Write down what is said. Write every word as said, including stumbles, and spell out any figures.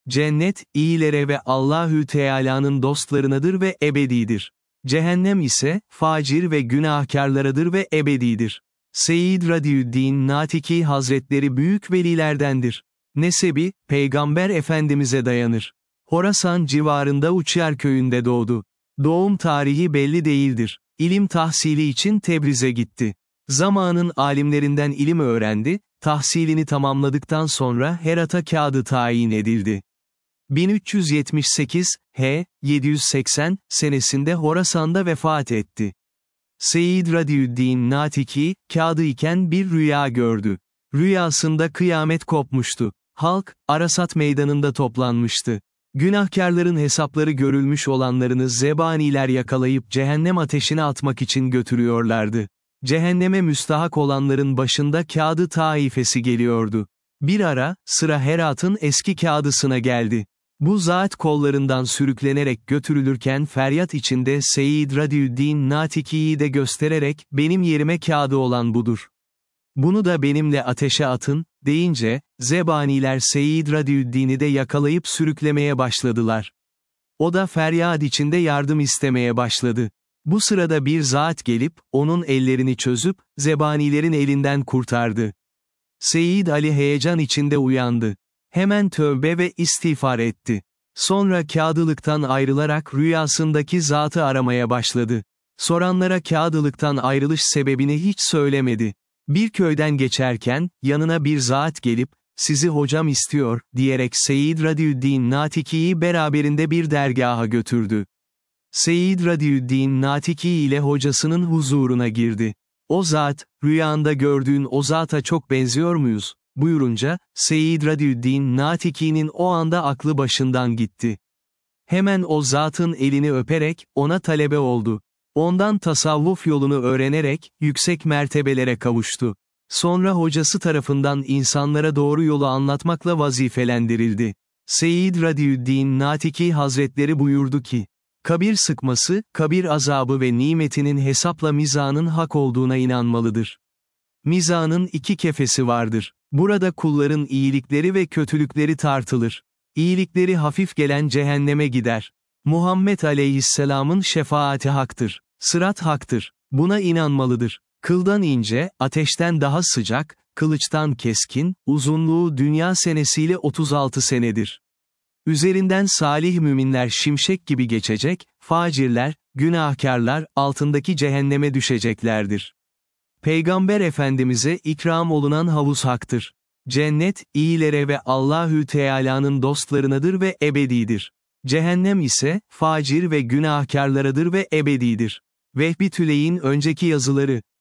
Cennet, iyilere ve Allahü Teala'nın dostlarınadır ve ebedidir. Cehennem ise, facir ve günahkarlaradır ve ebedidir. Seyyid Radiüddin Natiki Hazretleri büyük velilerdendir. Nesebi, Peygamber Efendimiz'e dayanır. Horasan civarında Uçyar köyünde doğdu. Doğum tarihi belli değildir. İlim tahsili için Tebriz'e gitti. Zamanın alimlerinden ilim öğrendi, tahsilini tamamladıktan sonra Herat'a kâdı tayin edildi. bin üç yüz yetmiş sekiz, H. yedi yüz seksen, senesinde Horasan'da vefat etti. Seyyid Radiüddin Natiki, kâdı iken bir rüya gördü. Rüyasında kıyamet kopmuştu. Halk, Arasat meydanında toplanmıştı. Günahkarların hesapları görülmüş olanlarını zebaniler yakalayıp cehennem ateşine atmak için götürüyorlardı. Cehenneme müstahak olanların başında kâdı taifesi geliyordu. Bir ara, sıra Herat'ın eski kâdısına geldi. Bu zat kollarından sürüklenerek götürülürken feryat içinde Seyyid Radiüddin Natiki'yi de göstererek, benim yerime kâdı olan budur. Bunu da benimle ateşe atın, deyince, zebaniler Seyyid Radiüddin'i de yakalayıp sürüklemeye başladılar. O da feryat içinde yardım istemeye başladı. Bu sırada bir zat gelip, onun ellerini çözüp, zebanilerin elinden kurtardı. Seyyid Ali heyecan içinde uyandı. Hemen tövbe ve istiğfar etti. Sonra kâdılıktan ayrılarak rüyasındaki zatı aramaya başladı. Soranlara kâdılıktan ayrılış sebebini hiç söylemedi. Bir köyden geçerken, yanına bir zat gelip, sizi hocam istiyor, diyerek Seyyid Radiüddin Natiki'yi beraberinde bir dergaha götürdü. Seyyid Radiüddin Natiki ile hocasının huzuruna girdi. O zat, rüyanda gördüğün o zata çok benziyor muyuz? Buyurunca, Seyyid Radiüddin Natiki'nin o anda aklı başından gitti. Hemen o zatın elini öperek, ona talebe oldu. Ondan tasavvuf yolunu öğrenerek, yüksek mertebelere kavuştu. Sonra hocası tarafından insanlara doğru yolu anlatmakla vazifelendirildi. Seyyid Radiüddin Natiki Hazretleri buyurdu ki, kabir sıkması, kabir azabı ve nimetinin hesapla mizanın hak olduğuna inanmalıdır. Mizanın iki kefesi vardır. Burada kulların iyilikleri ve kötülükleri tartılır. İyilikleri hafif gelen cehenneme gider. Muhammed Aleyhisselam'ın şefaati haktır. Sırat haktır. Buna inanmalıdır. Kıldan ince, ateşten daha sıcak, kılıçtan keskin, uzunluğu dünya senesiyle otuz altı senedir. Üzerinden salih müminler şimşek gibi geçecek, facirler, günahkarlar, altındaki cehenneme düşeceklerdir. Peygamber Efendimiz'e ikram olunan havuz haktır. Cennet, iyilere ve Allahü Teala'nın dostlarınadır ve ebedidir. Cehennem ise, facir ve günahkarlaradır ve ebedidir. Vehbi Tüley'in önceki yazıları